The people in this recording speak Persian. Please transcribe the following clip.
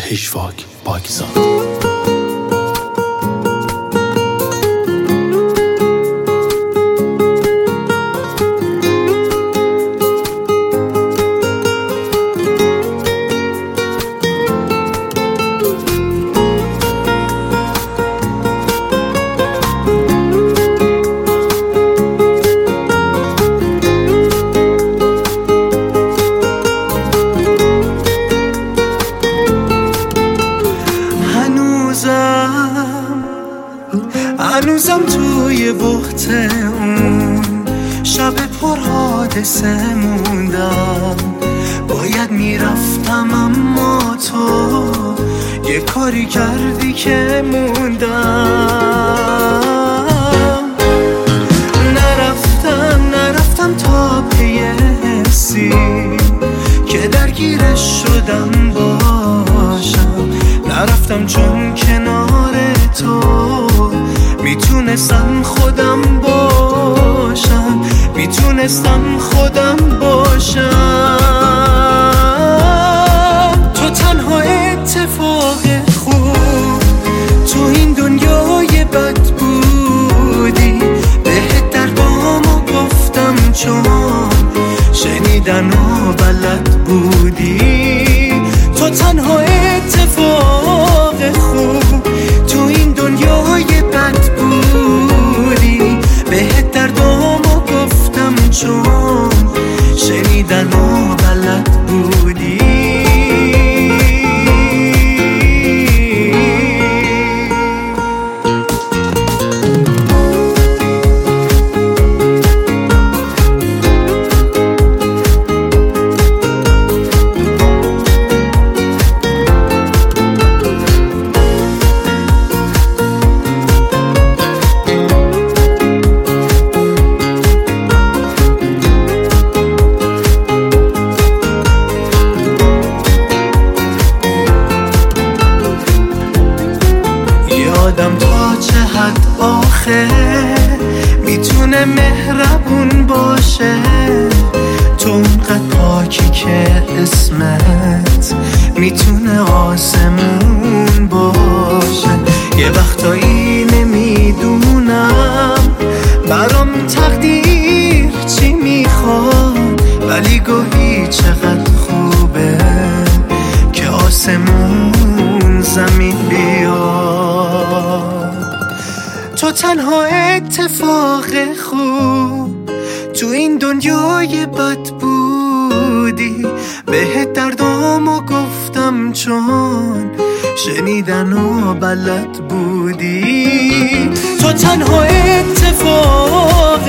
هیچواک پاکزاد. هنوزم توی بحت اون شب پر حادثه موندم. باید میرفتم اما تو یه کاری کردی که موندم. نرفتم تا پی حسی که درگیرش شدم باشم. نرفتم چون کنار تو میتونستم خودم باشم، میتونستم خودم باشم. تو تنها اتفاق خوب تو این دنیای بد بودی. بهت دردامو گفتم چون شنیدن و بلد بودی. تو تنها اتفاق خوب تو این دنیای بد بودی. بهت دردامو گفتم چون شنیدن و بلد بودی. آدم تا چه حد آخه میتونه مهربون باشه. تو اونقدر پاکی که اسمت میتونه آسمون باشه. یه وقتایی نمیدونم برام تقدیر چی میخواد، ولی گاهی چقدر خوبه که آسمون زمین بیاد. تو تنها اتفاق خوب تو این دنیای بد بودی. بهت دردامو گفتم چون شنیدن و بلد بودی. تو تنها اتفاق